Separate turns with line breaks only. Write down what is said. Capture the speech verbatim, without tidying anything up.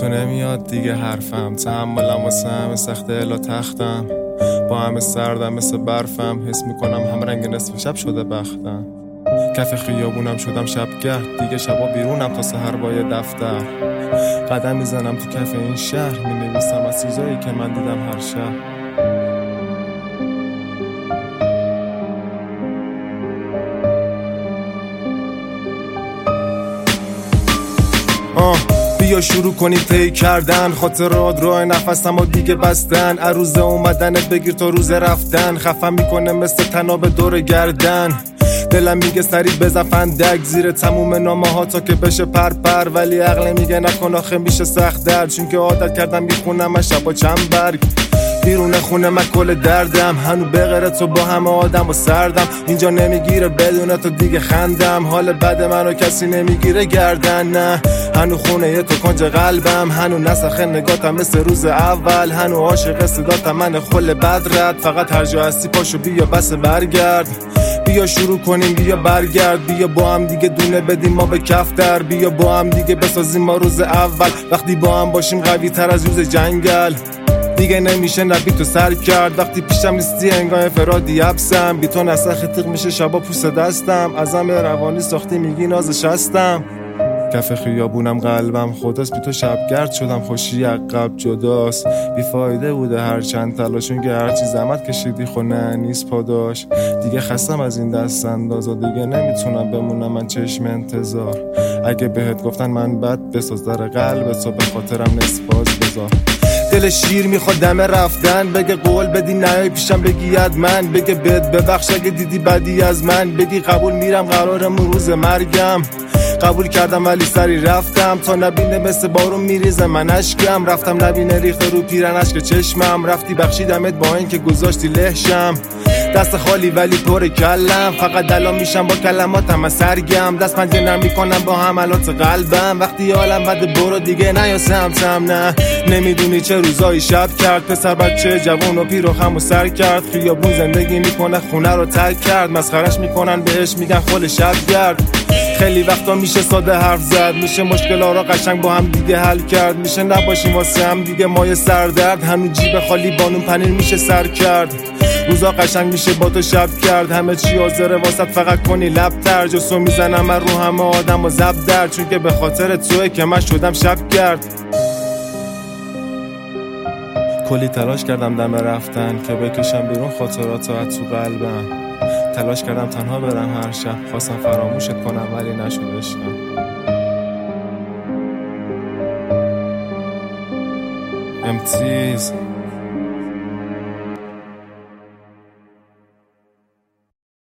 تو نمیاد دیگه حرفم، تحملم واسه همه سخته الا تختم، با همه سردم مثل برفم، حس میکنم هم رنگ نصف شب شده بختم، کف خیابونم شدم شبگرد، دیگه شبا بیرونم تا سحر با یه دفتر، قدم میزنم تو کف این شهر، مینویسم از چیزایی که من دیدم هر شهر. آه بیا شروع کنیم طی کردن، خاطرات راه نفسم و دیگه بستن، عروض اومدنت بگیر تا روز رفتن، خفم میکنه مثل تناب دور گردن، دلم میگه سریع بزن فندک زیر تموم نامه ها تا که بشه پر پر، ولی عقل میگه نکن آخه میشه سخت درد، چون که عادت کردم میخونم من شبا چند برگ، بیرون خونه من کل دردم، هنو بغیره تو با همه آدم و سردم، اینجا نمیگیره بدون تو دیگه خندم، حال بد منو کسی نمیگیره گردن، نه هنو خونه یه تو کنج قلبم، هنو نسخه نگاتم مثل روز اول، هنو عاشق صداتم من خل بدرد، فقط هر جا هستی پاشو بیا بس برگرد، بیا شروع کنیم بیا برگرد، بیا با هم دیگه دونه بدیم ما به کفتر، بیا با هم دیگه بسازیم ما روز اول، وقتی با هم باشیم قوی تر از روز جنگل، دیگه نمیشه نبی تو سر کرد، وقتی پیشم نیستی انگاه فرادی حبسم، بی تو نسخ تیغ میشه شبا پوست دستم، ازم روانی ساختی میگی نازش هستم، کف خیابونم قلبم خداست، بی تو شبگرد شدم خوشی عقب جداست، بی فایده بوده هر چند تلاشون که هرچی زحمت کشیدی خونه نیست پاداش، دیگه خستم از این دست انداز و دیگه نمیتونم بمونم من چشم انتظار، اگه بهت گفتن من بد بساز در قلب تو به خاطرم نسباز بذار، دل شیر میخواد دم رفتن، بگه قول بدی نه پیشم بگی ید من، بگه بد ببخش اگه دیدی بدی از من، بگی قبول میرم قرارمون روز مرگم، قبول کردم ولی سری رفتم، تا نبینه مثل بارون میریزه من اشکم، رفتم نبینه ریخته رو پیرن اشک چشمم، رفتی بخشیدمت با این که گذاشتی لهشم، دست خالی ولی پر کلم، فقط دلا میشم با کلماتم من سرگم، دست پنجه نرم میکنم با حملات قلبم، وقتی حالم بد برو دیگه نیا سمتم، نه نمیدونی چه روزایی شب کرد، پسر بچه جوان و پیر و خم و سر کرد، خیابون زندگی میکنه خونه رو ترک کرد، مسخرش میکنن بهش میگن خل شب گرد، خیلی وقتا میشه ساده حرف زد، میشه مشکلا رو قشنگ با هم دیگه حل کرد، میشه نباشیم واسه هم دیگه مایه سردرد، همین جیب خالی بانون پنیر میشه سر کرد، روزا قشنگ میشه با تو شب کرد، همه چی حاضره واسط فقط کنی لب تر، جسو میزنم من رو همه آدم و زب در، چون که به خاطر توه که من شدم شب کرد، کلی تلاش کردم دم رفتن که بکشم بیرون خاطرات تو قلبم، تلاش کردم تنها برم هر شب، خواستم فراموشت کنم ولی نشد عشقم، امتیز